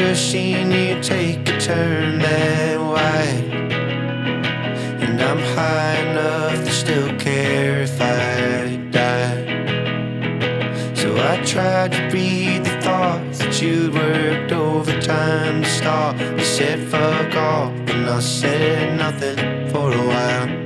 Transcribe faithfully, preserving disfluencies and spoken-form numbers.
never seen you take a turn that wide. And I'm high enough to still care if I die. So I tried to read the thoughts that you'd worked overtime to start. You said fuck off, and I said nothing for a while.